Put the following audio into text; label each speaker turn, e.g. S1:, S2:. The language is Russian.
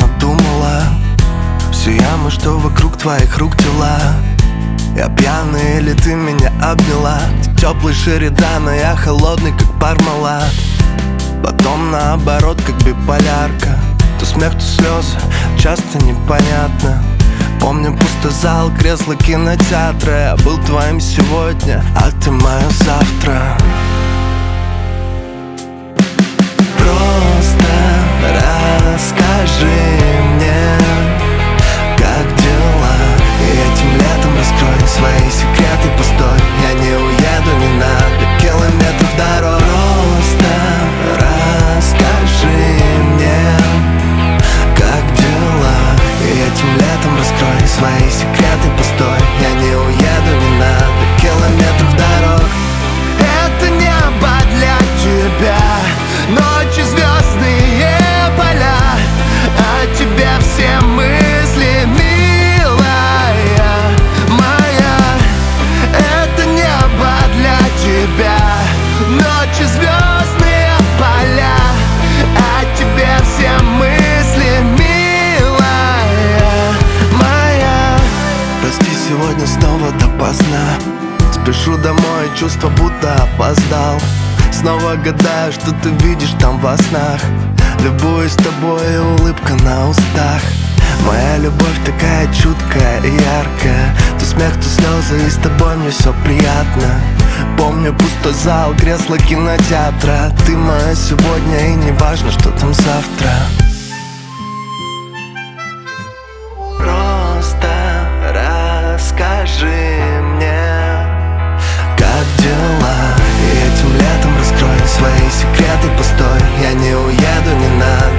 S1: думала? Все ямы, что вокруг твоих рук тела. Я пьяный или ты меня обняла? Ты теплый шеридан, а я холодный, как пармалат. Потом наоборот, как биполярка. То смех, то слезы, часто непонятно. Помню пустой зал, кресло кинотеатра. Я был твоим сегодня, а ты мое завтра. Просто расскажи мне, как дела, и этим летом раскрой свои секреты. Постой, я не уеду, не надо километров дорог. Просто расскажи мне, как дела, и этим летом раскрой свои секреты. Постой, я не уеду, не надо километров дорог. Это небо для тебя, ночи, звездные поля, о тебе все мысли, милая моя. Это небо для тебя, ночи, звездные поля, о тебе все мысли, милая моя. Прости, сегодня снова допоздна. Спешу домой, чувство будто опоздал. Снова гадаю, что ты видишь там во снах. Любуюсь тобой, и улыбка на устах. Моя любовь такая чуткая и яркая. То смех, то слезы, и с тобой мне все приятно. Помню пустой зал, кресло кинотеатра. Ты моя сегодня, и не важно, что там завтра. Просто расскажи мне, как дела, и этим летом раскрой свои секреты. Постой, я не уеду, не надо